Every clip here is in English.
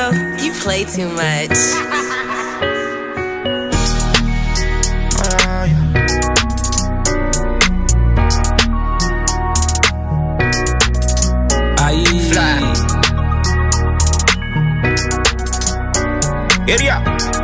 girl, you play too much. Area.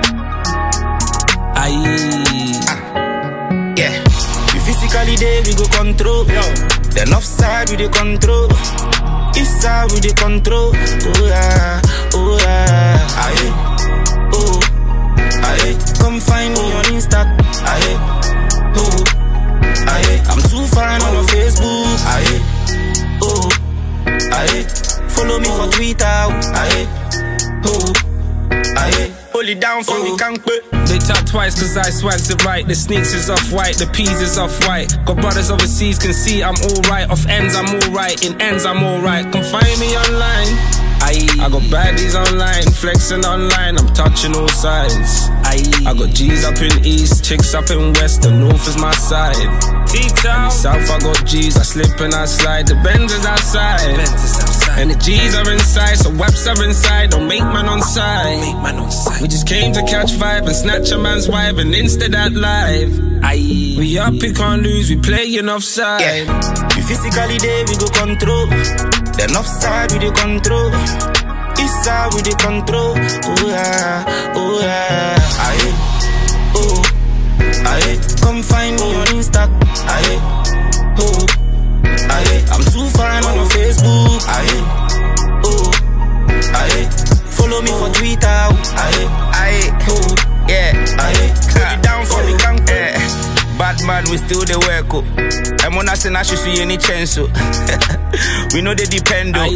Yeah. We physically there, we go control. The north side, we the control. East side, we the control. Oh yeah, oh yeah. Aye, oh, aye. Come find me on Insta. Aye, oh, aye. I'm too fine on Facebook. Aye, oh, aye. Follow me for Twitter. Aye, oh. Aye, hold it down for me, can't quit. They tap twice cause I swags it right. The sneaks is off white, the peas is off white. Got brothers overseas can see I'm alright. Off ends I'm alright, in ends I'm alright. Come find me online. I got baddies online, flexing online, I'm touching all sides. I got G's up in east, chicks up in west, the north is my side. T-Town, south I got G's, I slip and I slide, the Benz is outside. And the G's are inside, so waps are inside, don't make man on side. We just came to catch vibe and snatch a man's wife and insta that live. We up, we can't lose, we playing offside. Yeah. We physically there, we go control. The north side, we the control. East side, we the control. Oh yeah, oh yeah. Aye, oh, aye. Come find me on Insta. Aye, oh, aye. I'm too fine on Facebook. Aye, oh, aye. Follow me for Twitter. Aye, aye, oh, yeah. Aye, put it down for me, can't bad man, we still the work. I'm on us and I should see any chance. We know they depend on.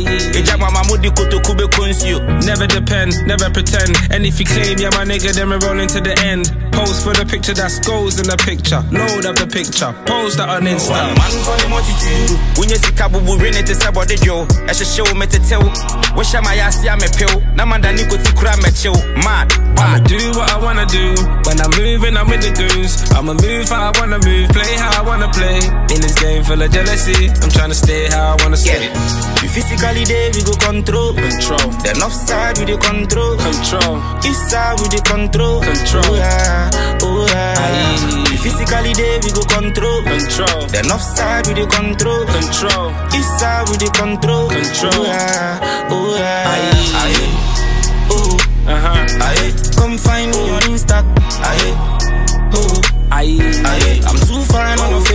Never depend, never pretend. And if you claim you're my nigga, then we're rolling to the end. Post for the picture that goes in the picture. Load up the picture, post that on Insta. Man for the multitude. When you see Kabubu ring it to somebody Joe. I should show me to tell. Wish I my ass, I'm a pill. Namanda Nico to cram at you. Mad. I'ma do what I wanna do. When I'm moving, I'm with the goons. I'ma move how I wanna move, play how I wanna play. In this game full of jealousy, I'm trying to stay how I wanna stay. We physically there, we go control. The north side, we the control. East side, we the control. Oh yeah, oh yeah. We physically there, we go control. The north side, we the control. East side, we the control. Oh yeah, oh yeah. Aye, oh, aye. Come find me on Insta. Aye, oh, aye. I'm too fine on the